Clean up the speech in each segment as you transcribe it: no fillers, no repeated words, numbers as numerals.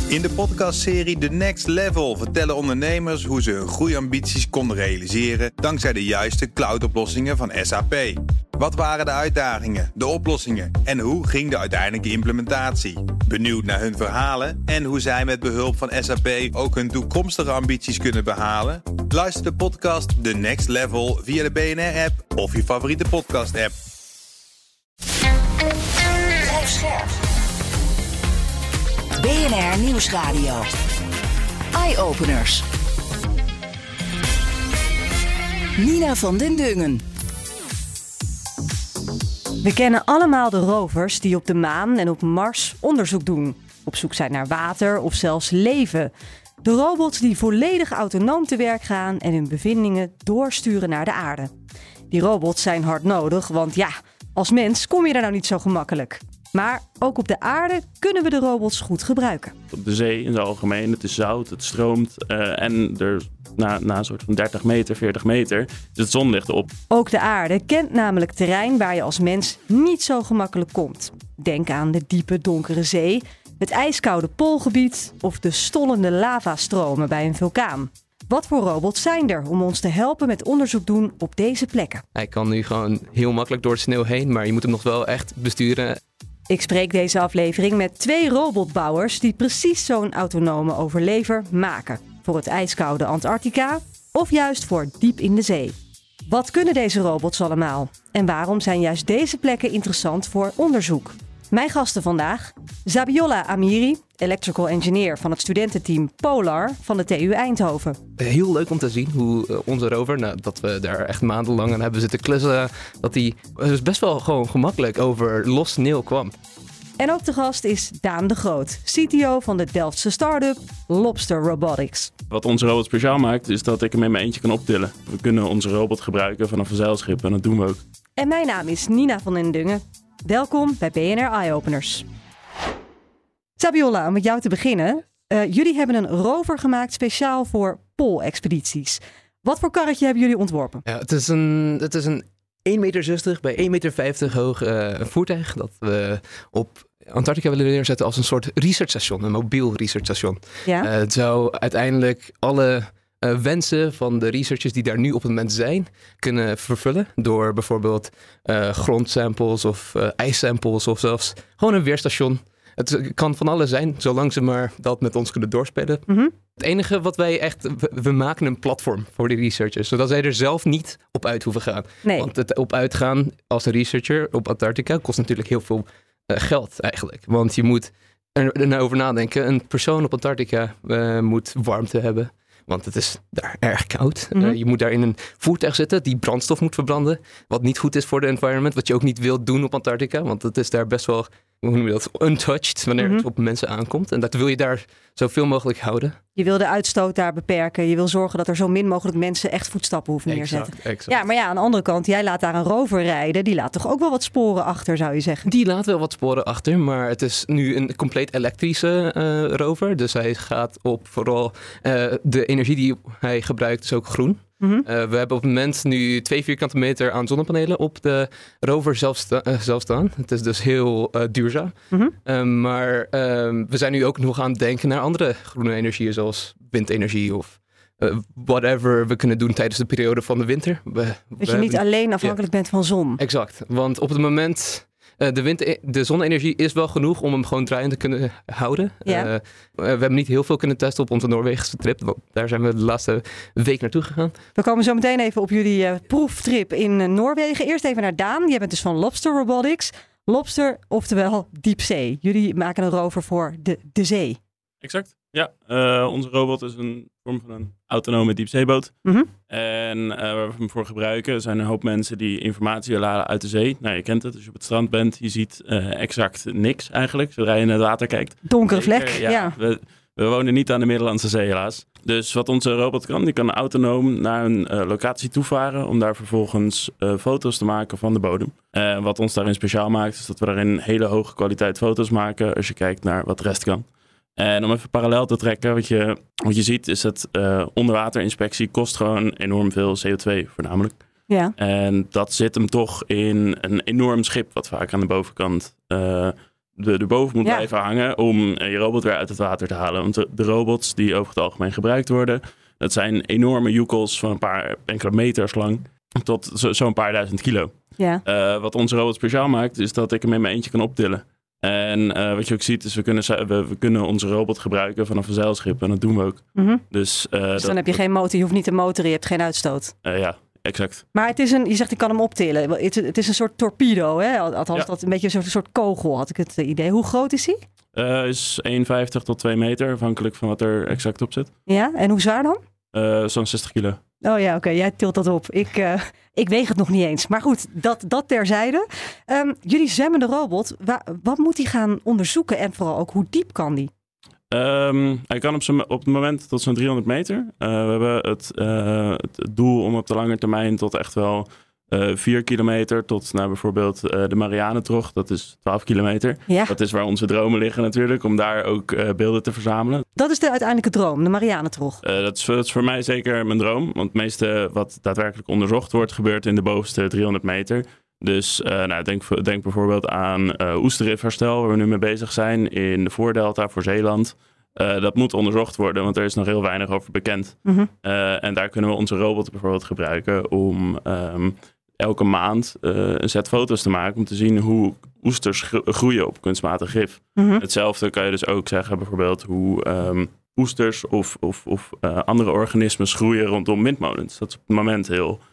In de podcastserie The Next Level vertellen ondernemers hoe ze hun groeiambities konden realiseren dankzij de juiste cloudoplossingen van SAP. Wat waren de uitdagingen, de oplossingen en hoe ging de uiteindelijke implementatie? Benieuwd naar hun verhalen en hoe zij met behulp van SAP ook hun toekomstige ambities kunnen behalen? Luister de podcast The Next Level via de BNR-app of je favoriete podcast-app. BNR Nieuwsradio. Eye-openers. Nina van den Dungen. We kennen allemaal de rovers die op de maan en op Mars onderzoek doen. Op zoek zijn naar water of zelfs leven. De robots die volledig autonoom te werk gaan en hun bevindingen doorsturen naar de aarde. Die robots zijn hard nodig, want ja, als mens kom je daar nou niet zo gemakkelijk. Maar ook op de aarde kunnen we de robots goed gebruiken. Op de zee in het algemeen, het is zout, het stroomt en er na een soort van 30 meter, 40 meter is het zonlicht op. Ook de aarde kent namelijk terrein waar je als mens niet zo gemakkelijk komt. Denk aan de diepe donkere zee, het ijskoude poolgebied of de stollende lavastromen bij een vulkaan. Wat voor robots zijn er om ons te helpen met onderzoek doen op deze plekken? Hij kan nu gewoon heel makkelijk door de sneeuw heen, maar je moet hem nog wel echt besturen. Ik spreek deze aflevering met 2 robotbouwers die precies zo'n autonome overlever maken. Voor het ijskoude Antarctica of juist voor diep in de zee. Wat kunnen deze robots allemaal? En waarom zijn juist deze plekken interessant voor onderzoek? Mijn gasten vandaag: Zabiola Amiri, electrical engineer van het studententeam Polar van de TU Eindhoven. Heel leuk om te zien hoe onze rover, dat we daar echt maandenlang aan hebben zitten klussen, dat die dus best wel gewoon gemakkelijk over los sneeuw kwam. En ook de gast is Daan de Groot, CTO van de Delftse start-up Lobster Robotics. Wat onze robot speciaal maakt is dat ik hem in mijn eentje kan optillen. We kunnen onze robot gebruiken vanaf een zeilschip en dat doen we ook. En mijn naam is Nina van den Dungen. Welkom bij BNR Eye-openers. Sabiola, om met jou te beginnen. Jullie hebben een rover gemaakt speciaal voor poolexpedities. Wat voor karretje hebben jullie ontworpen? Ja, het is een 1,60 meter bij 1,50 meter hoog voertuig dat we op Antarctica willen neerzetten als een soort researchstation, een mobiel researchstation. Ja? Het zou uiteindelijk alle wensen van de researchers die daar nu op het moment zijn, kunnen vervullen door bijvoorbeeld grondsamples of ijssamples of zelfs gewoon een weerstation. Het kan van alles zijn, zolang ze maar dat met ons kunnen doorspelen. Mm-hmm. Het enige wat wij we maken een platform voor die researchers, zodat zij er zelf niet op uit hoeven gaan. Nee. Want het op uitgaan als een researcher op Antarctica kost natuurlijk heel veel geld eigenlijk. Want je moet er over nadenken. Een persoon op Antarctica moet warmte hebben. Want het is daar erg koud. Mm-hmm. Je moet daar in een voertuig zitten die brandstof moet verbranden. Wat niet goed is voor de environment. Wat je ook niet wilt doen op Antarctica. Want het is daar best wel, hoe noem je dat, untouched wanneer het op mensen aankomt. En dat wil je daar zoveel mogelijk houden. Je wil de uitstoot daar beperken. Je wil zorgen dat er zo min mogelijk mensen echt voetstappen hoeven neerzetten. Exact. Ja, maar ja, aan de andere kant, jij laat daar een rover rijden. Die laat toch ook wel wat sporen achter, zou je zeggen? Die laat wel wat sporen achter, maar het is nu een compleet elektrische rover. Dus hij gaat op vooral de energie die hij gebruikt is ook groen. Mm-hmm. We hebben op het moment nu 2 vierkante meter aan zonnepanelen op de rover zelf staan. Het is dus heel duurzaam. Mm-hmm. Maar we zijn nu ook nog aan het denken naar andere groene energieën zoals windenergie of whatever we kunnen doen tijdens de periode van de winter. Dus je niet alleen afhankelijk bent van zon. Exact, want op het moment de zonne-energie is wel genoeg om hem gewoon draaiend te kunnen houden. Ja. We hebben niet heel veel kunnen testen op onze Noorwegse trip. Want daar zijn we de laatste week naartoe gegaan. We komen zo meteen even op jullie proeftrip in Noorwegen. Eerst even naar Daan. Jij bent dus van Lobster Robotics. Lobster, oftewel diepzee. Jullie maken een rover voor de zee. Exact, ja. Onze robot is een vorm van een autonome diepzeeboot. Mm-hmm. En waar we hem voor gebruiken zijn een hoop mensen die informatie willen halen uit de zee. Nou, je kent het, als je op het strand bent, je ziet exact niks eigenlijk, zodra je naar het water kijkt. Donkere vlek, ja. We wonen niet aan de Middellandse Zee helaas. Dus wat onze robot kan, die kan autonoom naar een locatie toevaren om daar vervolgens foto's te maken van de bodem. Wat ons daarin speciaal maakt, is dat we daarin hele hoge kwaliteit foto's maken als je kijkt naar wat de rest kan. En om even parallel te trekken, wat je ziet is dat onderwaterinspectie kost gewoon enorm veel CO2 voornamelijk. Ja. En dat zit hem toch in een enorm schip wat vaak aan de bovenkant erboven moet blijven hangen om je robot weer uit het water te halen. Want de robots die over het algemeen gebruikt worden, dat zijn enorme joekels van een paar enkele meters lang tot zo'n paar duizend kilo. Ja. Wat onze robot speciaal maakt, is dat ik hem in mijn eentje kan optillen. En wat je ook ziet, is we kunnen onze robot gebruiken vanaf een zeilschip. En dat doen we ook. Mm-hmm. Dus dan heb je geen motor, je hoeft niet te motoren, je hebt geen uitstoot. Ja, exact. Maar het is je zegt ik kan hem optillen. Het is een soort torpedo, hè? Althans, dat een beetje een soort kogel, had ik het idee. Hoe groot is hij? Is 1,50 tot 2 meter, afhankelijk van wat er exact op zit. Ja, en hoe zwaar dan? Zo'n 60 kilo. Oh ja, oké, jij tilt dat op. Ik weeg het nog niet eens. Maar goed, dat terzijde. Jullie zwemmende robot, wat moet hij gaan onderzoeken? En vooral ook, hoe diep kan die? Hij kan op het moment tot zo'n 300 meter. We hebben het doel om op de lange termijn tot echt wel 4 kilometer tot bijvoorbeeld de Marianentrog. Dat is 12 kilometer. Ja. Dat is waar onze dromen liggen natuurlijk, om daar ook beelden te verzamelen. Dat is de uiteindelijke droom, de Marianentrog. Dat is voor mij zeker mijn droom. Want het meeste wat daadwerkelijk onderzocht wordt, gebeurt in de bovenste 300 meter. Dus denk bijvoorbeeld aan oesterrifherstel, waar we nu mee bezig zijn in de Voordelta voor Zeeland. Dat moet onderzocht worden, want er is nog heel weinig over bekend. Mm-hmm. En daar kunnen we onze robot bijvoorbeeld gebruiken om elke maand een set foto's te maken om te zien hoe oesters groeien op kunstmatig gif. Mm-hmm. Hetzelfde kan je dus ook zeggen bijvoorbeeld hoe oesters of andere organismen groeien rondom windmolens. Dat is op het moment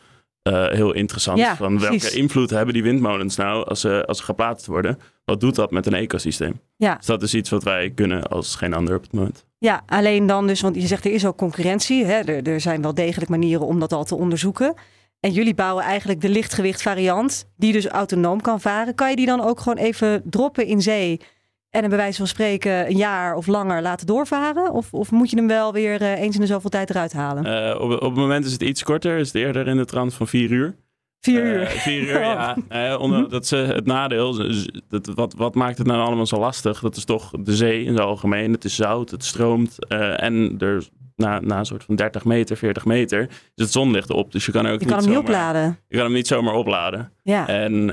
heel interessant. Ja, van welke invloed hebben die windmolens nou als ze geplaatst worden? Wat doet dat met een ecosysteem? Ja. Dus dat is iets wat wij kunnen als geen ander op het moment. Ja, alleen dan dus, want je zegt er is ook concurrentie. Hè? Er zijn wel degelijk manieren om dat al te onderzoeken. En jullie bouwen eigenlijk de lichtgewicht variant, die dus autonoom kan varen. Kan je die dan ook gewoon even droppen in zee en hem bij wijze van spreken een jaar of langer laten doorvaren? Of moet je hem wel weer eens in de zoveel tijd eruit halen? Op het moment is het iets korter. Is het eerder in de trant van 4 uur. 4 uur? 4 uur, ja. Dat is het nadeel. Wat maakt het nou allemaal zo lastig? Dat is toch de zee in het algemeen. Het is zout, het stroomt. En er na een soort van 30 meter, 40 meter is het zonlicht op. Dus je kan hem niet opladen. Je kan hem niet zomaar opladen. Ja. En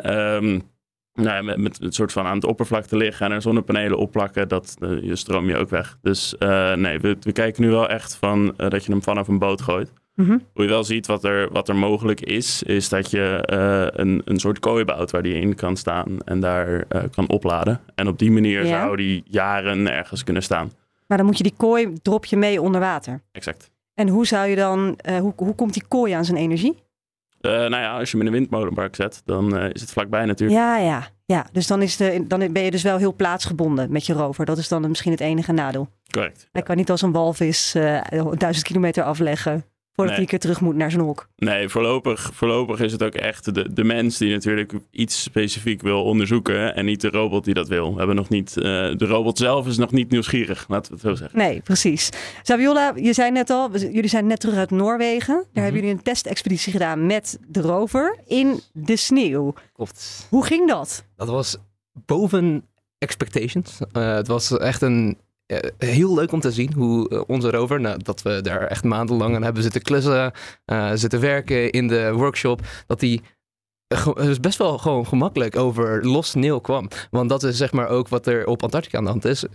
met een soort van aan het oppervlak te liggen en er zonnepanelen opplakken, je stroom je ook weg. Dus we kijken nu wel echt van dat je hem vanaf een boot gooit. Mm-hmm. Hoe je wel ziet wat er mogelijk is dat je een soort kooi bouwt waar die in kan staan en daar kan opladen. En op die manier zou die jaren ergens kunnen staan. Maar dan moet je die kooi, drop je mee onder water. Exact. En hoe zou je dan, hoe komt die kooi aan zijn energie? Als je hem in een windmolenpark zet, dan is het vlakbij natuurlijk. Ja. Dus dan ben je dus wel heel plaatsgebonden met je rover. Dat is dan misschien het enige nadeel. Correct. Hij kan niet als een walvis 1000 kilometer afleggen voordat hij een keer terug moet naar zijn hok. Nee, voorlopig is het ook echt de mens die natuurlijk iets specifiek wil onderzoeken en niet de robot die dat wil. We hebben nog niet, de robot zelf is nog niet nieuwsgierig, laten we het zo zeggen. Nee, precies. Saviola, je zei net al, jullie zijn net terug uit Noorwegen. Daar hebben jullie een testexpeditie gedaan met de rover in de sneeuw. Klopt. Hoe ging dat? Dat was boven expectations. Het was echt heel leuk om te zien hoe onze rover, dat we daar echt maandenlang aan hebben zitten klussen, zitten werken in de workshop, dat die dus best wel gewoon gemakkelijk over los sneeuw kwam. Want dat is zeg maar ook wat er op Antarctica aan de hand is.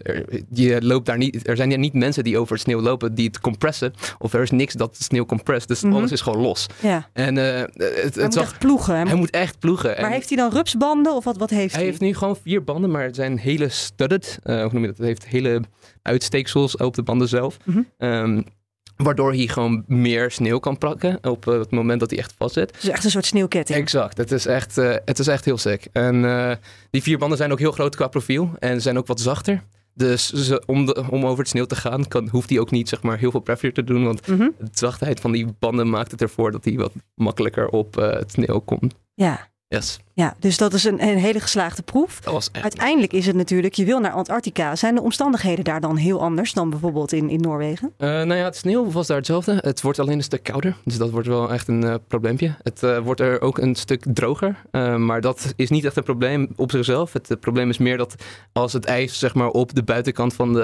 Er zijn niet mensen die over het sneeuw lopen die het compressen. Of er is niks dat de sneeuw comprest. Dus alles is gewoon los. Ja. En hij moet echt ploegen. Hij moet echt ploegen. Maar heeft hij dan rupsbanden of wat heeft hij? Hij heeft nu gewoon 4 banden, maar het zijn hele studded. Hoe noem je dat? Het heeft hele uitsteeksels op de banden zelf. Mm-hmm. Waardoor hij gewoon meer sneeuw kan pakken op het moment dat hij echt vast zit. Dus echt een soort sneeuwketting. Exact, het is echt heel sick. En die 4 banden zijn ook heel groot qua profiel en zijn ook wat zachter. Dus om over het sneeuw te gaan, hoeft hij ook niet zeg maar, heel veel pressure te doen. Want de zachtheid van die banden maakt het ervoor dat hij wat makkelijker op het sneeuw komt. Ja. Yes. Ja, dus dat is een hele geslaagde proef. Uiteindelijk is het natuurlijk, je wil naar Antarctica. Zijn de omstandigheden daar dan heel anders dan bijvoorbeeld in Noorwegen? Het sneeuw was daar hetzelfde. Het wordt alleen een stuk kouder. Dus dat wordt wel echt een probleempje. Het wordt er ook een stuk droger. Maar dat is niet echt een probleem op zichzelf. Het probleem is meer dat als het ijs zeg maar, op de buitenkant van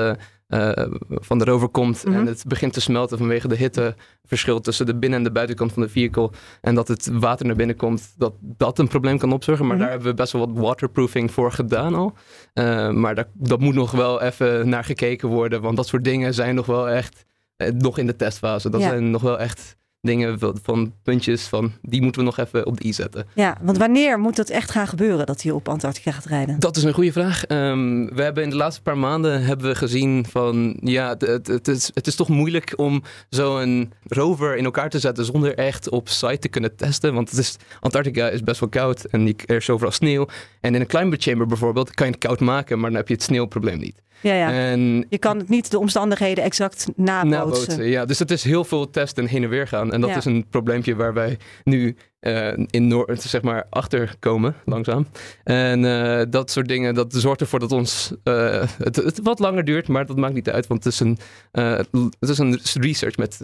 de rover komt en het begint te smelten vanwege de hitteverschil tussen de binnen- en de buitenkant van de vehicle en dat het water naar binnen komt, dat een probleem kan opzorgen. Maar daar hebben we best wel wat waterproofing voor gedaan al. Maar dat moet nog wel even naar gekeken worden. Want dat soort dingen zijn nog wel echt nog in de testfase. Dat zijn nog wel echt dingen van puntjes van die moeten we nog even op de i zetten. Ja, want wanneer moet dat echt gaan gebeuren dat hij op Antarctica gaat rijden? Dat is een goede vraag. We hebben in de laatste paar maanden gezien van het is toch moeilijk om zo'n rover in elkaar te zetten zonder echt op site te kunnen testen. Want Antarctica is best wel koud en er is overal sneeuw. En in een climate chamber bijvoorbeeld kan je het koud maken, maar dan heb je het sneeuwprobleem niet. Ja. En je kan het niet de omstandigheden exact nabootsen. Ja, dus het is heel veel testen en heen en weer gaan. En dat is een probleempje waar wij nu achter komen, langzaam. En dat soort dingen, dat zorgt ervoor dat ons het wat langer duurt, maar dat maakt niet uit. Want het is een research met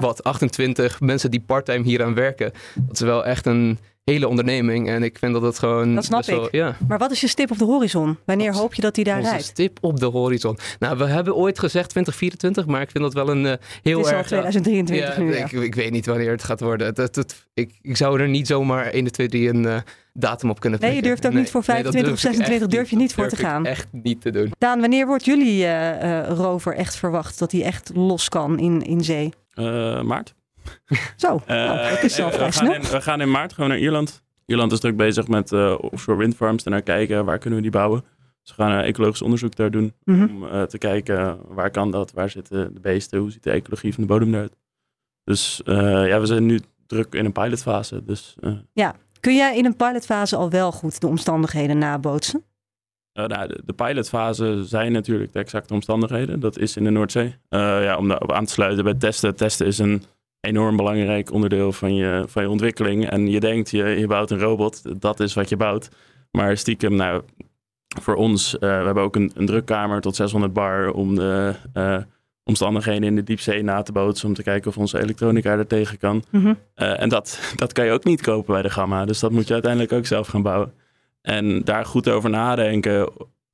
28 mensen die parttime hieraan werken. Dat is wel echt een hele onderneming en ik vind dat het gewoon... Dat snap ik. Ja. Maar wat is je stip op de horizon? Wanneer hoop je dat hij daar rijdt? Stip op de horizon. Nou, we hebben ooit gezegd 2024, maar ik vind dat wel een heel erg... Het is al 2023 nu. Ik weet niet wanneer het gaat worden. Ik zou er niet zomaar 1, 2, 3 een datum op kunnen prikken. Nee, je durft ook niet voor 25 of 26 durf je niet voor te gaan. Echt niet te doen. Daan, wanneer wordt jullie rover echt verwacht dat hij echt los kan in zee? Maart. Zo, dat is al vrij snel. We gaan in maart gewoon naar Ierland. Ierland is druk bezig met offshore windfarms en naar kijken waar kunnen we die bouwen. Dus we gaan ecologisch onderzoek daar doen om te kijken waar kan dat, waar zitten de beesten, hoe ziet de ecologie van de bodem eruit. Dus we zijn nu druk in een pilotfase. Dus, kun jij in een pilotfase al wel goed de omstandigheden nabootsen? De pilotfase zijn natuurlijk de exacte omstandigheden. Dat is in de Noordzee. Om daarop aan te sluiten bij testen. Testen is een enorm belangrijk onderdeel van je ontwikkeling. En je denkt, je bouwt een robot. Dat is wat je bouwt. Maar stiekem, voor ons, we hebben ook een drukkamer tot 600 bar om de omstandigheden in de diepzee na te bootsen. Om te kijken of onze elektronica er tegen kan. Mm-hmm. En dat kan je ook niet kopen bij de Gamma. Dus dat moet je uiteindelijk ook zelf gaan bouwen. En daar goed over nadenken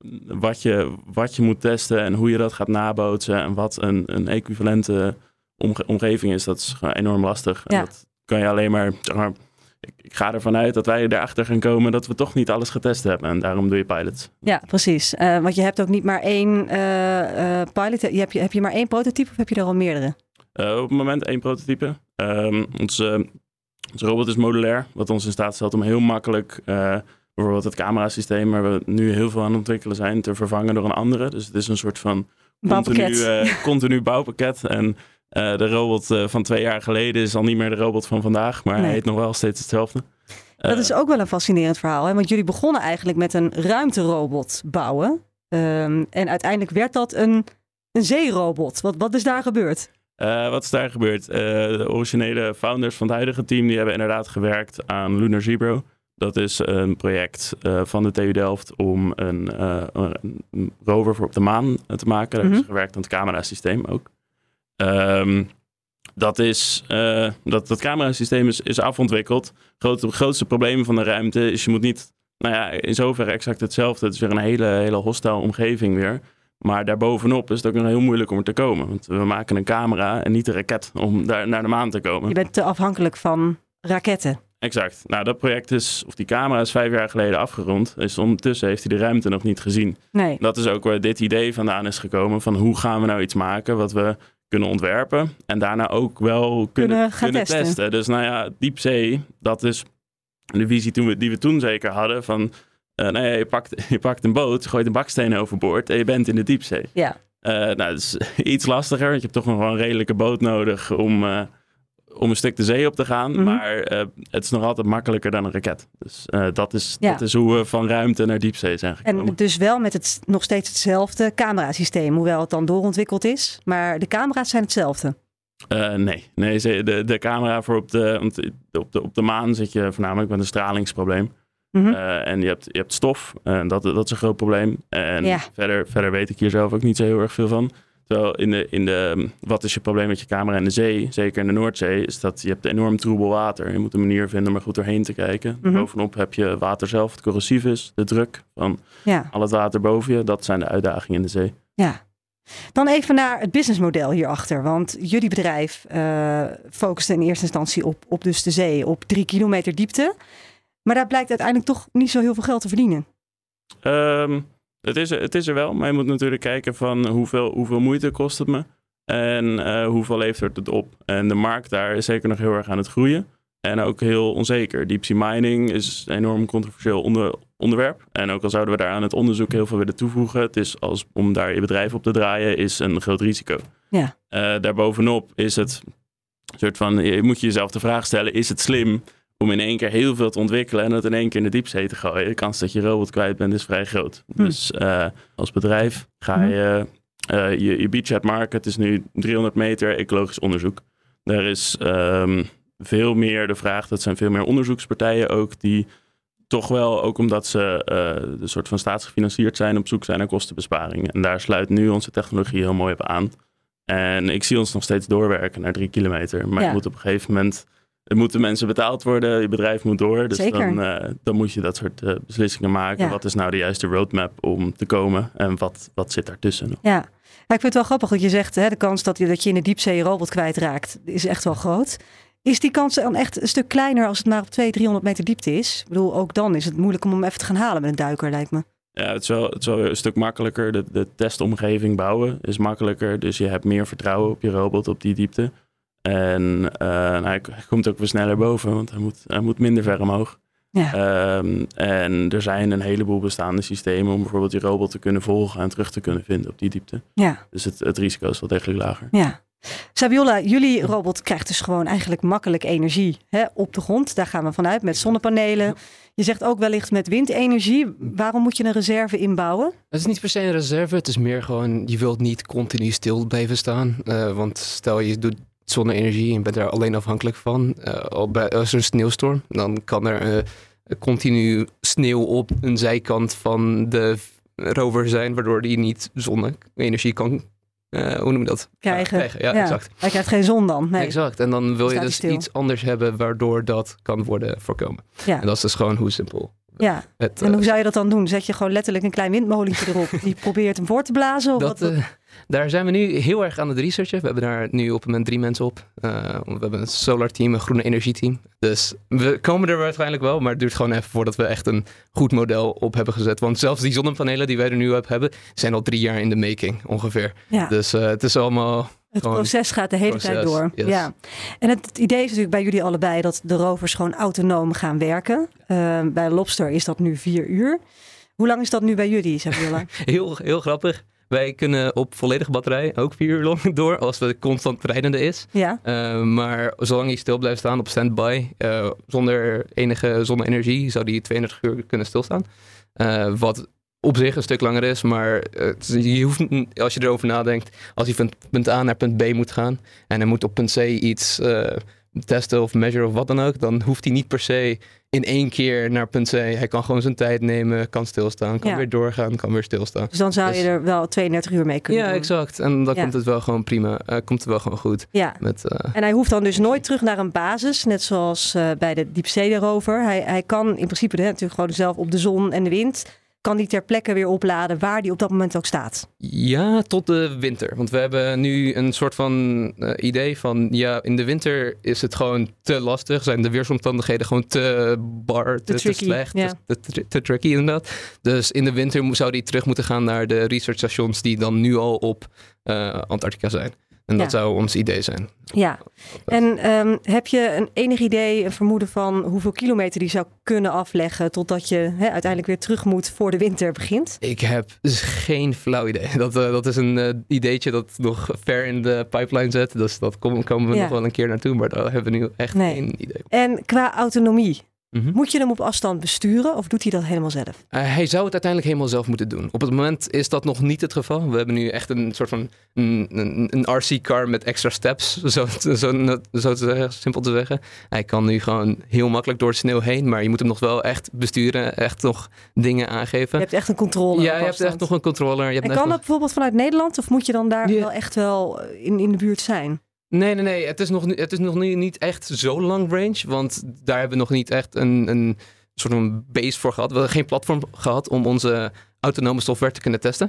wat je moet testen en hoe je dat gaat nabootsen. En wat een equivalente omgeving is, dat is gewoon enorm lastig. Ja. En dat kan je alleen maar, ik ga ervan uit dat wij erachter gaan komen dat we toch niet alles getest hebben. En daarom doe je pilots. Ja, precies. Want je hebt ook niet maar één pilot. Heb je maar één prototype of heb je er al meerdere? Op het moment 1 prototype. Onze robot is modulair, wat ons in staat stelt om heel makkelijk bijvoorbeeld het camerasysteem waar we nu heel veel aan het ontwikkelen zijn te vervangen door een andere. Dus het is een soort van continu bouwpakket. En de robot van 2 jaar geleden is al niet meer de robot van vandaag, maar hij heet nog wel steeds hetzelfde. Dat is ook wel een fascinerend verhaal, hè? Want jullie begonnen eigenlijk met een ruimterobot bouwen. En uiteindelijk werd dat een zeerobot. Wat is daar gebeurd? Wat is daar gebeurd? De originele founders van het huidige team die hebben inderdaad gewerkt aan Lunar Zebro. Dat is een project van de TU Delft om een rover voor op de maan te maken. Daar hebben ze gewerkt aan het camerasysteem ook. Dat camerasysteem is afontwikkeld. Het grootste probleem van de ruimte is je moet niet, in zoverre exact hetzelfde. Het is weer een hele hostile omgeving weer. Maar daarbovenop is het ook nog heel moeilijk om er te komen. Want we maken een camera en niet een raket om daar naar de maan te komen. Je bent te afhankelijk van raketten. Exact. Die camera is 5 jaar geleden afgerond. Dus ondertussen heeft hij de ruimte nog niet gezien. Nee. Dat is ook waar dit idee vandaan is gekomen. Van hoe gaan we nou iets maken wat we kunnen ontwerpen. En daarna ook wel kunnen testen. Dus diepzee, dat is de visie die we toen zeker hadden. Van je pakt een boot, gooit een baksteen overboord en je bent in de diepzee. Ja. Dat is iets lastiger, want je hebt toch nog wel een redelijke boot nodig om een stuk de zee op te gaan. Mm-hmm. Maar het is nog altijd makkelijker dan een raket. Dus dat is hoe we van ruimte naar diepzee zijn gekomen. En dus wel met nog steeds hetzelfde camerasysteem, hoewel het dan doorontwikkeld is. Maar de camera's zijn hetzelfde. Nee, de camera voor op de maan zit je voornamelijk met een stralingsprobleem. Mm-hmm. En je hebt stof. En dat is een groot probleem. En verder weet ik hier zelf ook niet zo heel erg veel van. Terwijl wat is je probleem met je camera in de zee, zeker in de Noordzee, is dat je hebt enorm troebel water. Je moet een manier vinden om er goed doorheen te kijken. Mm-hmm. Bovenop heb je water zelf, het corrosief is, de druk van al het water boven je. Dat zijn de uitdagingen in de zee. Ja. Dan even naar het businessmodel hierachter. Want jullie bedrijf focuste in eerste instantie op dus de zee, op 3 kilometer diepte. Maar daar blijkt uiteindelijk toch niet zo heel veel geld te verdienen. Het is er wel, maar je moet natuurlijk kijken van hoeveel moeite kost het me en hoeveel levert het op. En de markt daar is zeker nog heel erg aan het groeien en ook heel onzeker. Deep sea mining is een enorm controversieel onderwerp. En ook al zouden we daar aan het onderzoek heel veel willen toevoegen, het is om daar je bedrijf op te draaien, is een groot risico. Ja. Daarbovenop is het een soort van, je moet jezelf de vraag stellen, is het slim om in één keer heel veel te ontwikkelen en het in één keer in de diepzee te gooien? De kans dat je robot kwijt bent is vrij groot. Dus als bedrijf ga je beachhead market is nu 300 meter ecologisch onderzoek. Daar is veel meer de vraag, dat zijn veel meer onderzoekspartijen ook die toch wel, ook omdat ze een soort van staatsgefinancierd zijn, op zoek zijn naar kostenbesparingen. En daar sluit nu onze technologie heel mooi op aan. En ik zie ons nog steeds doorwerken naar 3 kilometer. Maar je moet op een gegeven moment, er moeten mensen betaald worden, je bedrijf moet door. Dus dan moet je dat soort beslissingen maken. Ja. Wat is nou de juiste roadmap om te komen en wat zit daartussen nog? Ja. Ik vind het wel grappig dat je zegt, de kans dat je in de diepzee je robot kwijtraakt is echt wel groot. Is die kans dan echt een stuk kleiner als het maar op 200-300 meter diepte is? Ik bedoel, ook dan is het moeilijk om hem even te gaan halen met een duiker, lijkt me. Ja, het is wel een stuk makkelijker. De testomgeving bouwen is makkelijker. Dus je hebt meer vertrouwen op je robot op die diepte. En hij komt ook weer sneller boven, want hij moet minder ver omhoog. Ja. En er zijn een heleboel bestaande systemen om bijvoorbeeld je robot te kunnen volgen en terug te kunnen vinden op die diepte. Ja. Dus het risico is wel degelijk lager. Ja. Sabiola, jullie robot krijgt dus gewoon eigenlijk makkelijk energie op de grond. Daar gaan we vanuit met zonnepanelen. Ja. Je zegt ook wellicht met windenergie. Waarom moet je een reserve inbouwen? Het is niet per se een reserve. Het is meer gewoon, je wilt niet continu stil blijven staan. Want stel je doet zonne-energie en je bent daar alleen afhankelijk van. Als er een sneeuwstorm, dan kan er continu sneeuw op een zijkant van de rover zijn, waardoor die niet zonne-energie kan hoe noem je dat? Krijgen. Ja, exact. Hij krijgt geen zon dan. Nee. Exact. En dan wil je dus iets anders hebben waardoor dat kan worden voorkomen. Ja. En dat is dus gewoon hoe simpel. Ja. En hoe zou je dat dan doen? Zet je gewoon letterlijk een klein windmolentje erop die probeert hem voor te blazen? Of daar zijn we nu heel erg aan het researchen. We hebben daar nu op het moment 3 mensen op. We hebben een solar team, een groene energieteam. Dus we komen er waarschijnlijk wel, maar het duurt gewoon even voordat we echt een goed model op hebben gezet. Want zelfs die zonnepanelen die wij er nu op hebben, zijn al 3 jaar in de making ongeveer. Ja. Dus het is allemaal... Het proces gaat de hele tijd door. Yes. Ja. En het idee is natuurlijk bij jullie allebei dat de rovers gewoon autonoom gaan werken. Bij Lobster is dat nu 4 uur. Hoe lang is dat nu bij jullie, Sabiola? Heel grappig. Wij kunnen op volledige batterij ook 4 uur lang door als het constant rijdende is. Ja. Maar zolang hij stil blijft staan op standby, zonder enige zonne-energie, zou die 32 uur kunnen stilstaan. Wat op zich een stuk langer is, maar je hoeft, als je erover nadenkt, als hij van punt A naar punt B moet gaan en hij moet op punt C iets testen of measure of wat dan ook, dan hoeft hij niet per se in 1 keer naar punt C. Hij kan gewoon zijn tijd nemen, kan stilstaan, kan weer doorgaan, kan weer stilstaan. Dus dan zou je er wel 32 uur mee kunnen doen. Ja, exact. En dan komt het wel gewoon prima. Komt het wel gewoon goed. Ja. En hij hoeft dan dus nooit terug naar een basis, net zoals bij de diepzeerover. Hij kan in principe natuurlijk gewoon zelf op de zon en de wind, kan die ter plekke weer opladen waar die op dat moment ook staat? Ja, tot de winter. Want we hebben nu een soort van idee van, ja, in de winter is het gewoon te lastig. Zijn de weersomstandigheden gewoon te slecht, te tricky inderdaad. Dus in de winter zou die terug moeten gaan naar de researchstations die dan nu al op Antarctica zijn. En dat zou ons idee zijn. Ja, en heb je een enig idee, een vermoeden van hoeveel kilometer die zou kunnen afleggen totdat je uiteindelijk weer terug moet voor de winter begint? Ik heb geen flauw idee. Dat is een ideetje dat nog ver in de pipeline zit. Dus dat komen we nog wel een keer naartoe, maar daar hebben we nu echt geen idee. En qua autonomie? Moet je hem op afstand besturen of doet hij dat helemaal zelf? Hij zou het uiteindelijk helemaal zelf moeten doen. Op het moment is dat nog niet het geval. We hebben nu echt een soort van een RC-car met extra steps, zo te zeggen, simpel te zeggen. Hij kan nu gewoon heel makkelijk door de sneeuw heen, maar je moet hem nog wel echt besturen, echt nog dingen aangeven. Je hebt echt een controller. Ja, je hebt echt nog een controller. En kan dat bijvoorbeeld vanuit Nederland of moet je dan daar wel echt wel in de buurt zijn? Nee. Het is nog niet echt zo lang range. Want daar hebben we nog niet echt een soort van base voor gehad. We hebben geen platform gehad om onze autonome software te kunnen testen.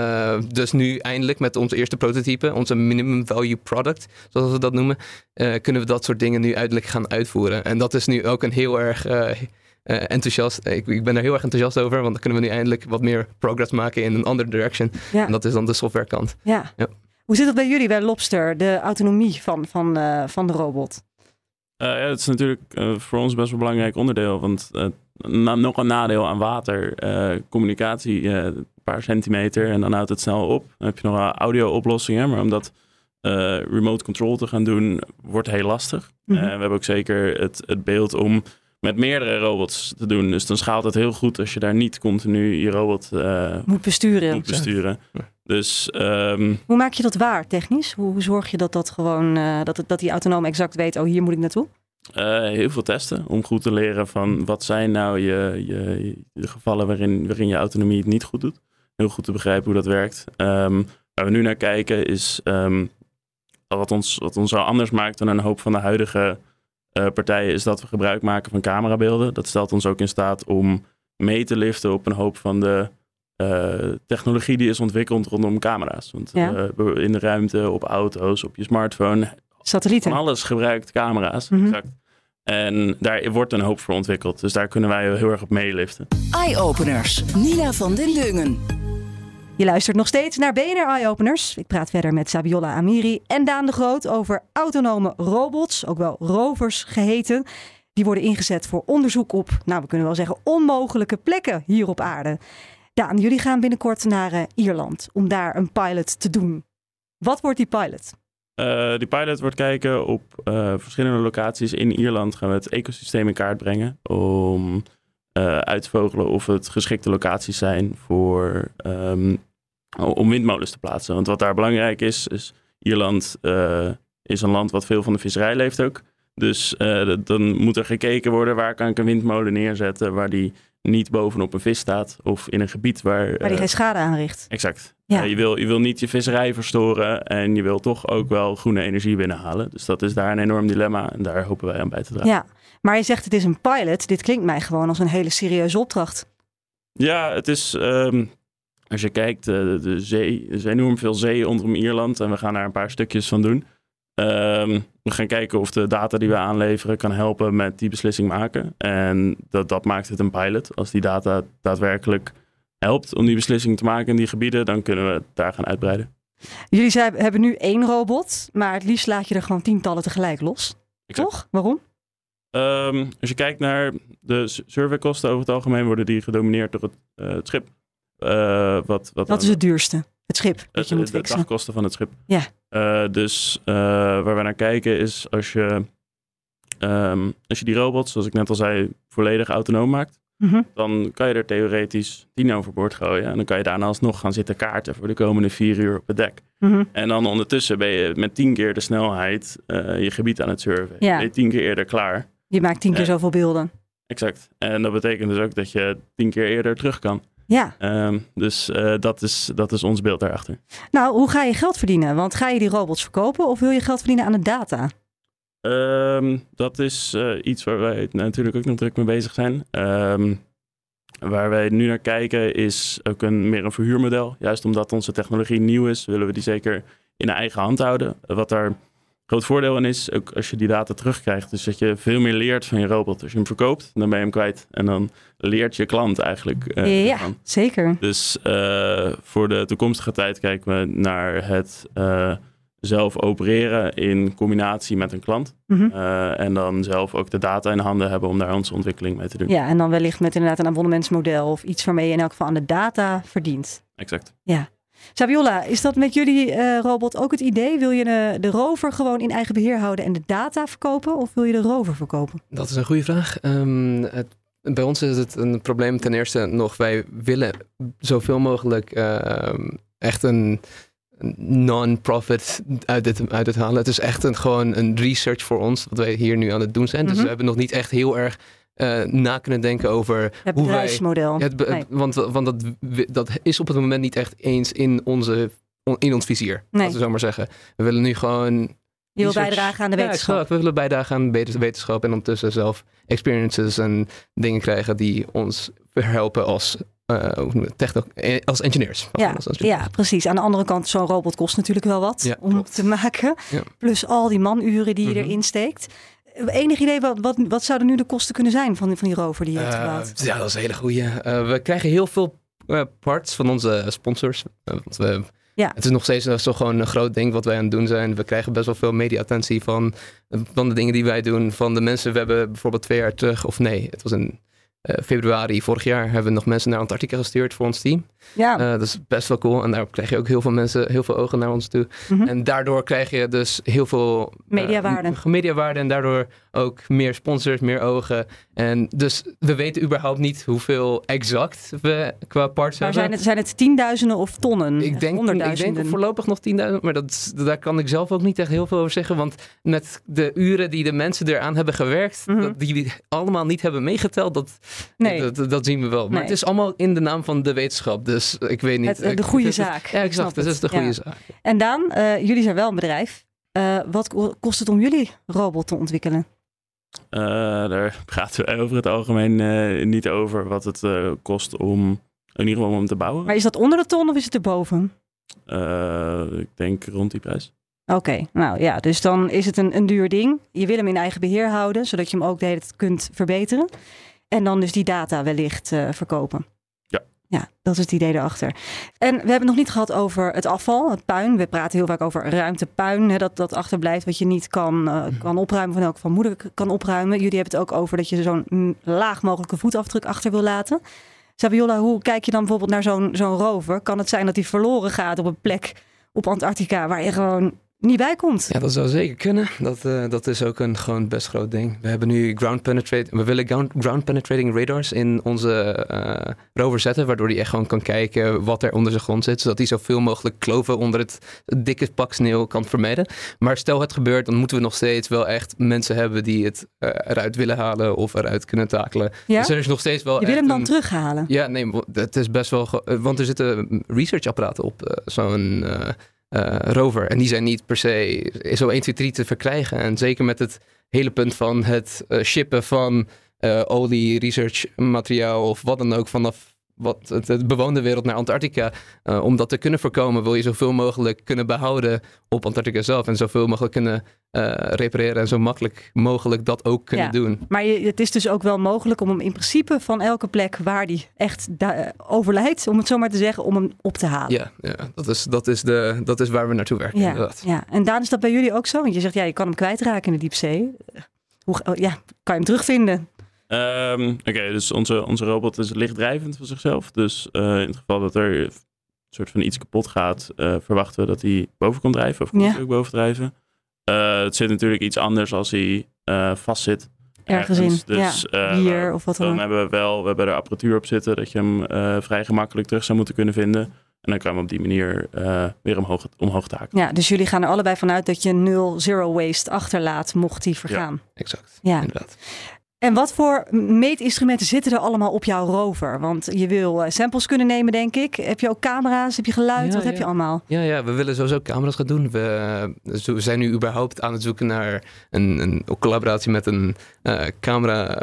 Dus nu eindelijk met onze eerste prototype, onze minimum value product, zoals we dat noemen, kunnen we dat soort dingen nu eindelijk gaan uitvoeren. En dat is nu ook een heel erg enthousiast. Ik ben er heel erg enthousiast over, want dan kunnen we nu eindelijk wat meer progress maken in een andere direction. Ja. En dat is dan de softwarekant. Ja. Ja. Hoe zit het bij jullie, bij Lobster, de autonomie van de robot? Het is natuurlijk voor ons best wel een belangrijk onderdeel. Want nog een nadeel aan water. Communicatie, een paar centimeter en dan houdt het snel op. Dan heb je nog wel audio-oplossingen. Maar om dat remote control te gaan doen, wordt heel lastig. Mhm. We hebben ook zeker het beeld om met meerdere robots te doen. Dus dan schaalt het heel goed als je daar niet continu je robot Moet besturen. moet besturen. Dus Hoe maak je dat waar technisch? Hoe zorg je dat gewoon dat die autonoom exact weet, oh, hier moet ik naartoe? heel veel testen om goed te leren van wat zijn nou de gevallen waarin je autonomie het niet goed doet. Heel goed te begrijpen hoe dat werkt. Waar we nu naar kijken is wat ons zo anders maakt dan een hoop van de huidige partijen, is dat we gebruik maken van camerabeelden. Dat stelt ons ook in staat om mee te liften op een hoop van de technologie die is ontwikkeld rondom camera's. Want in de ruimte, op auto's, op je smartphone, Satellieten. van alles gebruikt camera's. Mhm. Exact. En daar wordt een hoop voor ontwikkeld. Dus daar kunnen wij heel erg op meeliften. Eye-openers. Nina van den Dungen. Je luistert nog steeds naar BNR Eye-openers. Ik praat verder met Sabiola Amiri en Daan de Groot over autonome robots, ook wel rovers geheten. Die worden ingezet voor onderzoek op, we kunnen wel zeggen, onmogelijke plekken hier op aarde. Daan, jullie gaan binnenkort naar Ierland om daar een pilot te doen. Wat wordt die pilot? Die pilot wordt kijken op verschillende locaties in Ierland. Gaan we het ecosysteem in kaart brengen om uit te vogelen of het geschikte locaties zijn voor om windmolens te plaatsen. Want wat daar belangrijk is Ierland is een land wat veel van de visserij leeft ook. Dus dan moet er gekeken worden, waar kan ik een windmolen neerzetten waar die niet bovenop een vis staat of in een gebied waar die geen schade aanricht. Exact. Ja. Je wil niet je visserij verstoren en je wil toch ook wel groene energie binnenhalen. Dus dat is daar een enorm dilemma en daar hopen wij aan bij te dragen. Ja, maar je zegt het is een pilot. Dit klinkt mij gewoon als een hele serieuze opdracht. Ja, het is, als je kijkt, de zee, er is enorm veel zee rondom Ierland en we gaan daar een paar stukjes van doen. We gaan kijken of de data die we aanleveren kan helpen met die beslissing maken. En dat maakt het een pilot. Als die data daadwerkelijk helpt om die beslissing te maken in die gebieden, dan kunnen we het daar gaan uitbreiden. Jullie hebben nu 1 robot, maar het liefst laat je er gewoon tientallen tegelijk los. Exact. Toch? Waarom? Als je kijkt naar de surveykosten over het algemeen, worden die gedomineerd door het schip. Wat is het duurste? Het schip dat je moet de fixen. dagkosten van het schip. Ja. Dus waar we naar kijken is als je die robots, zoals ik net al zei, volledig autonoom maakt, Mhm. dan kan je er theoretisch 10 overboord gooien. En dan kan je daarna alsnog gaan zitten kaarten voor de komende 4 uur op het dek. Mhm. En dan ondertussen ben je met 10 keer de snelheid je gebied aan het surveyen. Ja. Ben je 10 keer eerder klaar. Je maakt 10 keer zoveel beelden. Exact. En dat betekent dus ook dat je 10 keer eerder terug kan. Ja. Dus dat is ons beeld daarachter. Nou, hoe ga je geld verdienen? Want ga je die robots verkopen of wil je geld verdienen aan de data? Dat is iets waar wij natuurlijk ook nog druk mee bezig zijn. Waar wij nu naar kijken is ook meer een verhuurmodel. Juist omdat onze technologie nieuw is, willen we die zeker in eigen hand houden. Wat daar groot voordeel in is, ook als je die data terugkrijgt, dus dat je veel meer leert van je robot. Als je hem verkoopt, dan ben je hem kwijt. En dan leert je klant eigenlijk Ja, ervan. zeker. Dus voor de toekomstige tijd kijken we naar het zelf opereren in combinatie met een klant. Mhm. En dan zelf ook de data in handen hebben om daar onze ontwikkeling mee te doen. Ja, en dan wellicht met inderdaad een abonnementsmodel of iets waarmee je in elk geval aan de data verdient. Exact. Ja. Sabiola, is dat met jullie robot ook het idee? Wil je de rover gewoon in eigen beheer houden en de data verkopen? Of wil je de rover verkopen? Dat is een goede vraag. Bij ons is het een probleem ten eerste nog. Wij willen zoveel mogelijk echt een non-profit uit het halen. Het is echt gewoon een research voor ons, wat wij hier nu aan het doen zijn. Dus we hebben nog niet echt heel erg na kunnen denken over Het hoe bedrijfsmodel. wij... Want dat is op het moment niet echt eens in ons vizier, laten we zo maar zeggen. We willen nu gewoon... Je wil bijdragen aan de wetenschap. Ja, we willen bijdragen aan de wetenschap en ondertussen zelf experiences en dingen krijgen die ons helpen als engineers. Ja, precies. Aan de andere kant, zo'n robot kost natuurlijk wel wat om te maken. Ja. Plus al die manuren die je erin steekt. Enig idee, wat zouden nu de kosten kunnen zijn van die rover die je hebt gebouwd? Ja, dat is een hele goeie. We krijgen heel veel parts van onze sponsors. Het is nog steeds zo gewoon een groot ding wat wij aan het doen zijn. We krijgen best wel veel media-attentie van de dingen die wij doen. Van de mensen, we hebben bijvoorbeeld 2 jaar terug, het was in februari vorig jaar, hebben we nog mensen naar Antarctica gestuurd voor ons team. Ja. Dat is best wel cool. En daar krijg je ook heel veel mensen, heel veel ogen naar ons toe. Mm-hmm. En daardoor krijg je dus heel veel mediawaarde. En daardoor ook meer sponsors, meer ogen. En dus we weten überhaupt niet hoeveel exact we qua parts hebben. Maar zijn het tienduizenden of tonnen? Ik denk voorlopig nog 10.000. Maar daar kan ik zelf ook niet echt heel veel over zeggen. Want met de uren die de mensen eraan hebben gewerkt, die we allemaal niet hebben meegeteld, dat zien we wel. Maar het is allemaal in de naam van de wetenschap. Dus ik weet niet. De goede zaak. Ja, exact. Dat is de goede zaak. En Daan, jullie zijn wel een bedrijf. Wat kost het om jullie robot te ontwikkelen? Daar praten we over het algemeen niet over wat het kost om in ieder geval om te bouwen. Maar is dat onder de ton of is het erboven? Ik denk rond die prijs. Oké, nou ja, dus dan is het een duur ding. Je wil hem in eigen beheer houden, zodat je hem ook de hele tijd kunt verbeteren. En dan dus die data wellicht verkopen. Ja, dat is het idee erachter. En we hebben het nog niet gehad over het afval, het puin. We praten heel vaak over ruimtepuin, dat achterblijft wat je niet kan opruimen, van elk geval moeilijk kan opruimen. Jullie hebben het ook over dat je zo'n laag mogelijke voetafdruk achter wil laten. Sabiola, hoe kijk je dan bijvoorbeeld naar zo'n rover? Kan het zijn dat die verloren gaat op een plek op Antarctica waar je gewoon niet bij komt? Ja, dat zou zeker kunnen. Dat is ook een gewoon best groot ding. We hebben nu we willen ground penetrating radars in onze rover zetten, waardoor die echt gewoon kan kijken wat er onder zijn grond zit, zodat hij zoveel mogelijk kloven onder het dikke pak sneeuw kan vermijden. Maar stel het gebeurt, dan moeten we nog steeds wel echt mensen hebben die het eruit willen halen of eruit kunnen takelen. Ja? Dus er is nog steeds wel. Je wil hem dan terughalen? Ja, nee, het is best wel, want er zitten researchapparaten op zo'n rover. En die zijn niet per se zo 1, 2, 3 te verkrijgen. En zeker met het hele punt van het shippen van olie, research materiaal of wat dan ook vanaf de bewoonde wereld naar Antarctica. Om dat te kunnen voorkomen wil je zoveel mogelijk kunnen behouden op Antarctica zelf. En zoveel mogelijk kunnen repareren en zo makkelijk mogelijk dat ook kunnen doen. Maar het is dus ook wel mogelijk om hem in principe van elke plek waar die echt overlijdt, om het zo maar te zeggen, om hem op te halen. Ja, dat is waar we naartoe werken. Ja. En Daan, is dat bij jullie ook zo? Want je zegt, je kan hem kwijtraken in de diepzee. Kan je hem terugvinden? Oké, dus onze robot is lichtdrijvend van zichzelf. Dus in het geval dat er een soort van iets kapot gaat, verwachten we dat hij boven komt drijven. Of komt hij ook boven drijven. Het zit natuurlijk iets anders als hij vast zit. Ergens in, dus, hier of wat dan ook. We hebben er apparatuur op zitten dat je hem vrij gemakkelijk terug zou moeten kunnen vinden. En dan kan je hem op die manier weer omhoog taken. Ja, dus jullie gaan er allebei vanuit dat je zero waste achterlaat mocht hij vergaan. Ja, exact. Ja. Inderdaad. En wat voor meetinstrumenten zitten er allemaal op jouw rover? Want je wil samples kunnen nemen, denk ik. Heb je ook camera's? Heb je geluid? Wat heb je allemaal? Ja, we willen sowieso camera's gaan doen. We zijn nu überhaupt aan het zoeken naar een collaboratie met een camera...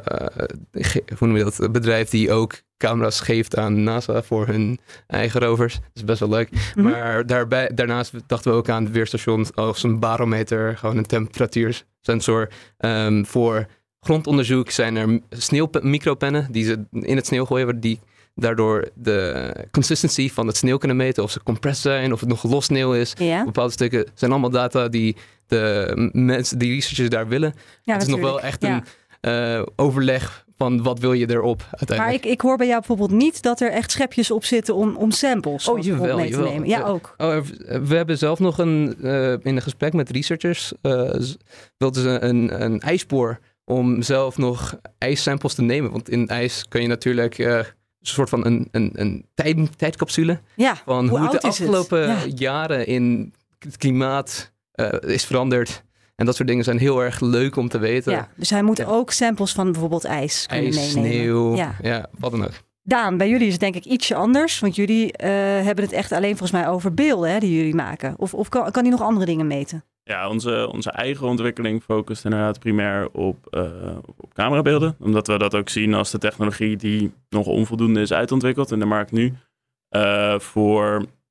hoe noem je dat? Bedrijf die ook camera's geeft aan NASA voor hun eigen rovers. Dat is best wel leuk. Mm-hmm. Maar daarnaast dachten we ook aan het weerstation als een barometer. Gewoon een temperatuursensor voor... grondonderzoek zijn er sneeuwmicropennen die ze in het sneeuw gooien, die daardoor de consistency van het sneeuw kunnen meten, of ze compressed zijn, of het nog los sneeuw is. Ja. Bepaalde stukken zijn allemaal data die de mensen, die researchers daar willen. Ja, het is nog wel echt een overleg van wat wil je erop uiteindelijk. Maar ik hoor bij jou bijvoorbeeld niet dat er echt schepjes op zitten om samples mee te nemen. Ja, ook. We hebben zelf nog in een gesprek met researchers wilden ze een ijsboor om zelf nog ijssamples te nemen. Want in ijs kan je natuurlijk een soort van een tijdcapsule van hoe het de afgelopen jaren in het klimaat is veranderd. En dat soort dingen zijn heel erg leuk om te weten. Ja, dus hij moet ook samples van bijvoorbeeld ijs kunnen meenemen. Sneeuw, wat dan ook. Daan, bij jullie is het denk ik ietsje anders. Want jullie hebben het echt alleen volgens mij over beelden die jullie maken. Of kan hij nog andere dingen meten? Ja, onze eigen ontwikkeling focust inderdaad primair op camerabeelden. Omdat we dat ook zien als de technologie die nog onvoldoende is uitontwikkeld in de markt nu.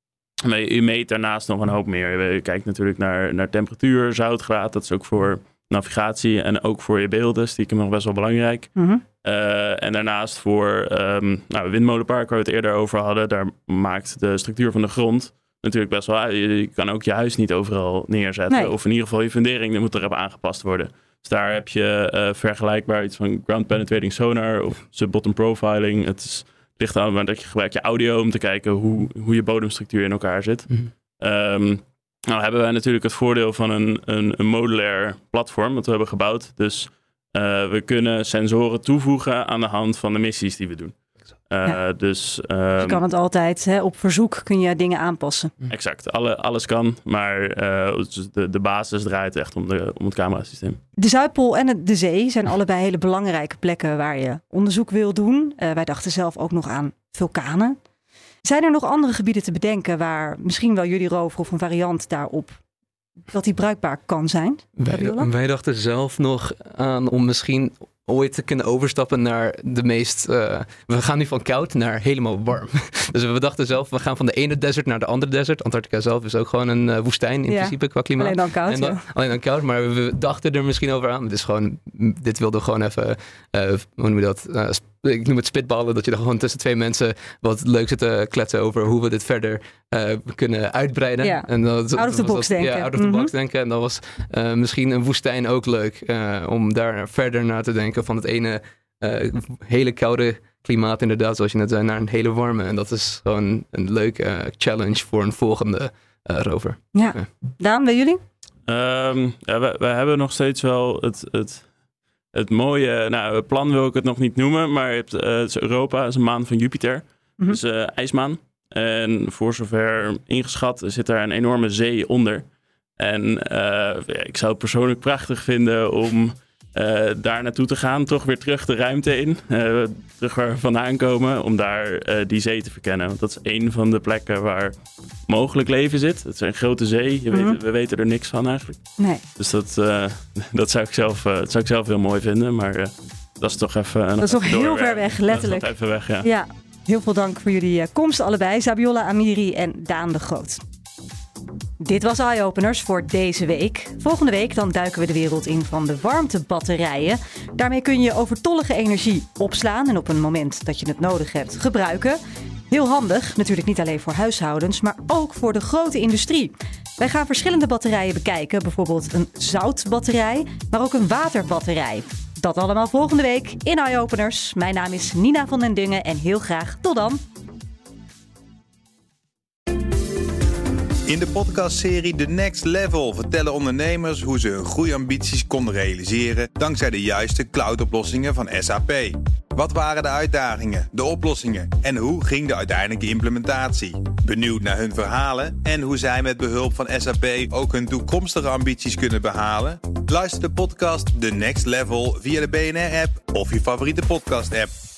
Je meet daarnaast nog een hoop meer. Je kijkt natuurlijk naar temperatuur, zoutgraad. Dat is ook voor navigatie en ook voor je beelden. Stiekem nog best wel belangrijk. Mm-hmm. En daarnaast voor windmolenpark, waar we het eerder over hadden. Daar maakt de structuur van de grond natuurlijk best wel uit. Je kan ook je huis niet overal neerzetten. Nee. Of in ieder geval je fundering moet erop aangepast worden. Dus daar heb je vergelijkbaar iets van ground penetrating sonar of sub-bottom profiling. Het ligt aan dat je gebruikt je audio om te kijken hoe je bodemstructuur in elkaar zit. Mm-hmm. Nou hebben wij natuurlijk het voordeel van een modulair platform dat we hebben gebouwd. Dus we kunnen sensoren toevoegen aan de hand van de missies die we doen. Dus je kan het altijd, op verzoek kun je dingen aanpassen. Exact, alles kan, maar de basis draait echt om het camerasysteem. De Zuidpool en de zee zijn allebei hele belangrijke plekken waar je onderzoek wil doen. Wij dachten zelf ook nog aan vulkanen. Zijn er nog andere gebieden te bedenken waar misschien wel jullie rover of een variant daarop, dat die bruikbaar kan zijn? Wij dachten zelf nog aan om misschien ooit te kunnen overstappen naar de meest... we gaan nu van koud naar helemaal warm. Dus we dachten zelf, we gaan van de ene desert naar de andere desert. Antarctica zelf is ook gewoon een woestijn in principe qua klimaat. Alleen dan koud, Alleen dan koud, maar we dachten er misschien over aan. Dit wilden we gewoon even, hoe noem je dat? Ik noem het spitballen, dat je er gewoon tussen twee mensen wat leuk zit te kletsen over hoe we dit verder kunnen uitbreiden. Ja. En out of the box denken. Ja, out of the box denken. En dan was misschien een woestijn ook leuk om daar verder naar te denken van het ene hele koude klimaat inderdaad, zoals je net zei, naar een hele warme. En dat is gewoon een leuke challenge voor een volgende rover. Ja. Daan, bij jullie? We hebben nog steeds wel het mooie, plan wil ik het nog niet noemen, maar het is Europa, is een maan van Jupiter. Dus ijsmaan. En voor zover ingeschat zit daar een enorme zee onder. En ik zou het persoonlijk prachtig vinden om daar naartoe te gaan, toch weer terug de ruimte in, terug waar we vandaan komen, om daar die zee te verkennen. Want dat is een van de plekken waar mogelijk leven zit. Het is een grote zee, we weten er niks van eigenlijk. Nee. Dus dat zou ik zelf heel mooi vinden, maar dat is toch even... Dat is nog heel ver weg, letterlijk. Dat is nog even weg, ja. Ja, heel veel dank voor jullie komst allebei, Zabiola Amiri en Daan de Groot. Dit was Eye Openers voor deze week. Volgende week dan duiken we de wereld in van de warmtebatterijen. Daarmee kun je overtollige energie opslaan en op een moment dat je het nodig hebt gebruiken. Heel handig, natuurlijk niet alleen voor huishoudens, maar ook voor de grote industrie. Wij gaan verschillende batterijen bekijken, bijvoorbeeld een zoutbatterij, maar ook een waterbatterij. Dat allemaal volgende week in Eye Openers. Mijn naam is Nina van den Dungen en heel graag tot dan. In de podcastserie The Next Level vertellen ondernemers hoe ze hun groeiambities konden realiseren dankzij de juiste cloudoplossingen van SAP. Wat waren de uitdagingen, de oplossingen en hoe ging de uiteindelijke implementatie? Benieuwd naar hun verhalen en hoe zij met behulp van SAP ook hun toekomstige ambities kunnen behalen? Luister de podcast The Next Level via de BNR-app of je favoriete podcast-app.